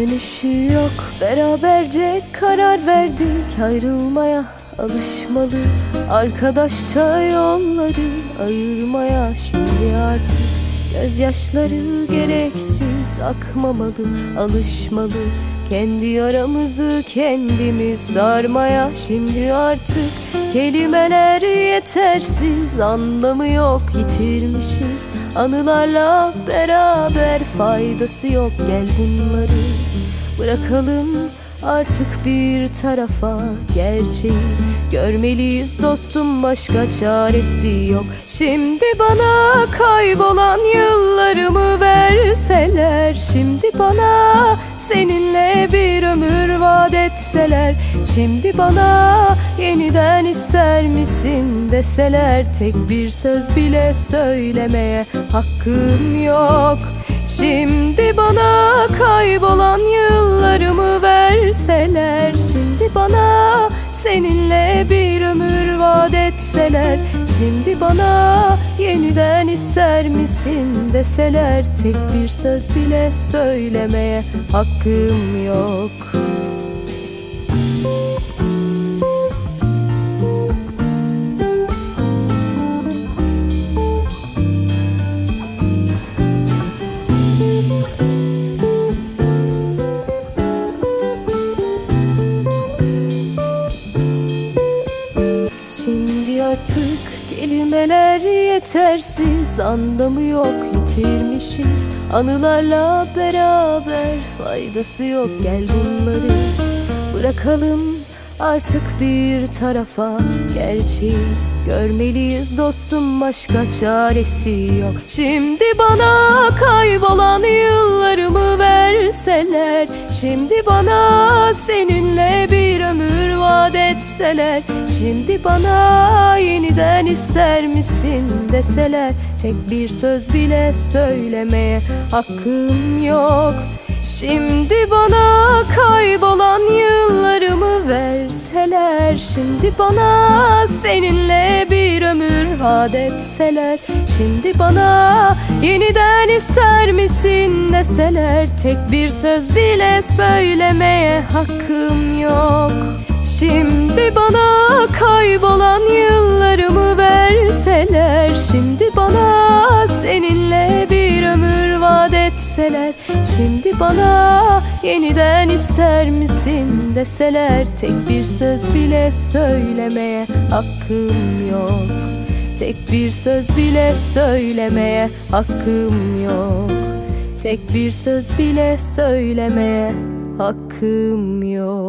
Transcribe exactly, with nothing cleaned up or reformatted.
Dönüşü yok, beraberce karar verdik ayrılmaya. Alışmalı arkadaşça yolları ayırmaya. Şimdi artık gözyaşları gereksiz akmamalı. Alışmalı kendi yaramızı kendimiz sarmaya. Şimdi artık kelimeler yetersiz, anlamı yok, yitirmişiz. Anılarla beraber faydası yok, gel bunları bırakalım artık bir tarafa. Gerçeği görmeliyiz dostum, başka çaresi yok. Şimdi bana kaybolan yıllarımı verseler, şimdi bana seninle bir ömür vaat etseler, şimdi bana yeniden ister misin deseler, tek bir söz bile söylemeye hakkım yok. Şimdi bana kaybolan yıllarımı verseler, şimdi bana seninle bir ömür vaat etseler, şimdi bana yeniden ister misin deseler, tek bir söz bile söylemeye hakkım yok. Şimdi artık kelimeler yetersiz, anlamı yok, yitirmişiz. Anılarla beraber faydası yok, gel bunları bırakalım artık bir tarafa. Gerçeği görmeliyiz dostum, başka çaresi yok. Şimdi bana kaybolan yıllarımı verseler, şimdi bana seninle bir ömür vaat etseler, şimdi bana yeniden ister misin deseler, tek bir söz bile söylemeye hakkım yok. Şimdi bana kaybolan yıllarımı verseler, şimdi bana seninle bir ömür vaat etseler, şimdi bana yeniden ister misin deseler, tek bir söz bile söylemeye hakkım yok. Şimdi bana kaybolan yıllarımı verseler, şimdi bana seninle bir ömür vaat etseler, şimdi bana yeniden ister misin deseler, tek bir söz bile söylemeye hakkım yok. Tek bir söz bile söylemeye hakkım yok. Tek bir söz bile söylemeye hakkım yok.